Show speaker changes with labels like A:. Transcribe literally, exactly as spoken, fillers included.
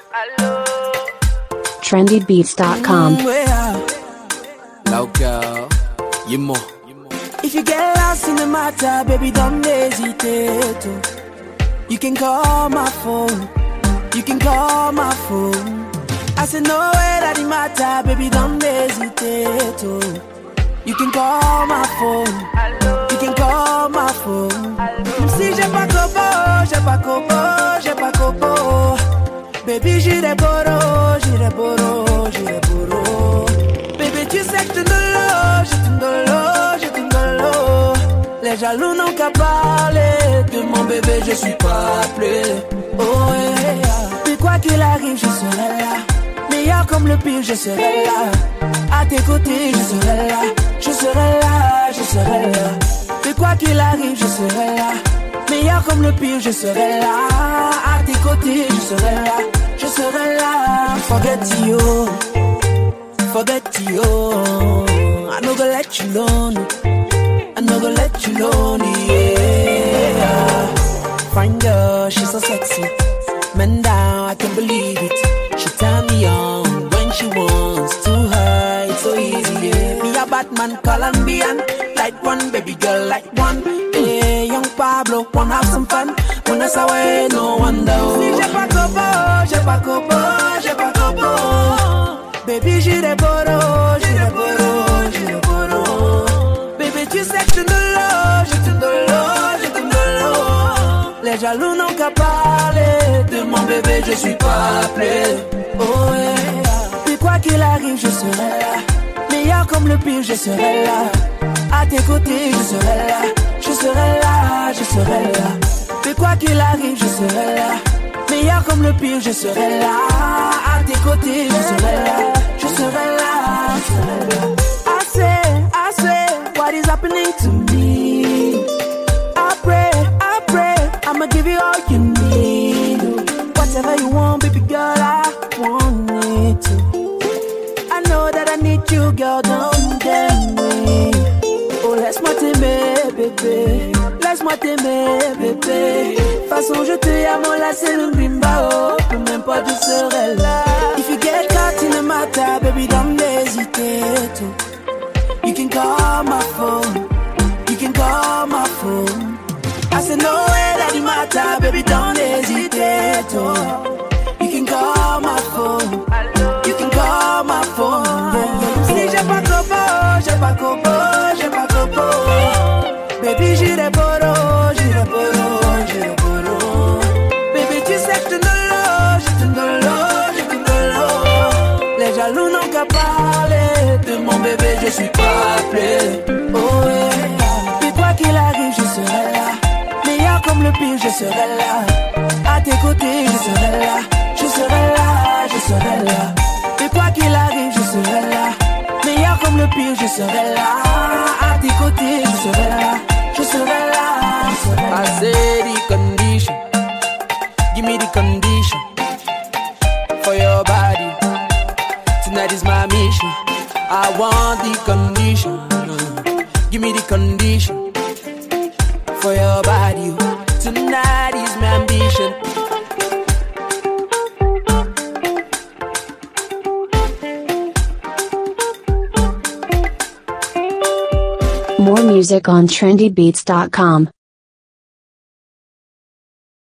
A: trendy beats dot com.
B: Local, you more.
C: If you get lost in the matter, baby, don't hesitate to. You can call my phone. You can call my phone. I said no way that it matter, baby, don't hesitate to. You can call my phone. You can call my phone. Même si j'ai pas copo, j'ai pas copo, j'ai pas copo. Baby, j'irai boro, j'irai boro, j'irai boro. Baby, tu sais que je te l'eau, je te l'eau, je te l'eau. Les jaloux n'ont qu'à parler de mon bébé, je suis pas appelé. Oh yeah. Puis quoi qu'il arrive, je serai là. Meilleur comme le pire, je serai là. À tes côtés, je serai là. Je serai là, je serai là. Puis quoi qu'il arrive, je serai là. Meilleur comme le pire, je serai là. À tes côtés, je serai là. Je serai là. Forget you, forget you. I no go let you alone. I no go let you alone. Yeah. Fine girl, she's so sexy. Man down, I can't believe it. She turn me on when she wants to hide. So easy, yeah. Me a Batman, Colombian. Light one, baby girl, light one. Yeah, young Pablo, wanna have some fun. When that's away, no wonder. Si j'ai pas copo, j'ai pas copo, j'ai pas copo. Baby, j'irai boro, j'irai boro, j'irai boro. Baby, tu sais que je te l'eau, je te l'eau, je te l'eau. Les jaloux n'ont qu'à parler de mon bébé, je suis pas appelé. Oh yeah. Puis quoi qu'il arrive, je serai là. Meilleur comme le pire, je serai là. À tes côtés, je serai là. Je serai là, je serai là. Puis quoi qu'il arrive, je serai là. Meilleur comme le pire, je serai là. À tes côtés, je serai là. Je serai là, je serai là. I say, I say, what is happening to me? I pray, I pray, I'ma give you all you need. Whatever you want, baby girl, I want it too. I know that I need you, girl, don't get me. Oh, laisse-moi t'aimer, bébé. Laisse-moi t'aimer, bébé. Façon, je te aime, là, c'est le bimbao. Peu m'importe, je serai là. If you get caught in the matter, baby, don't hesitate to. You can call my phone. You can call my phone. I said no way that it matter, baby, don't hesitate to. You can call my phone. You can call my phone. Si j'ai pas copo, j'ai pas copo, j'ai pas copo. Baby, j'irai boro, j'irai boro, j'irai boro. Baby, tu sais que je te l'eau, je te l'eau, je te l'eau. Les jaloux n'ont qu'à parler de mon bébé, je suis pas appelé. Oh yeah. Puis quoi qu'il arrive, je serai là. Meilleur comme le pire, je serai là. À tes côtés, je serai là. Je serai là, je serai là. Puis quoi qu'il arrive, je serai là. Meilleur comme le pire, je serai là. À tes côtés, je serai là. Je serai là, je serai là. I say the condition. Give me the condition. For your body. Tonight is my mission. I want the condition. Give me the condition. For your body. Tonight is my ambition.
A: More music on trendy beats dot com.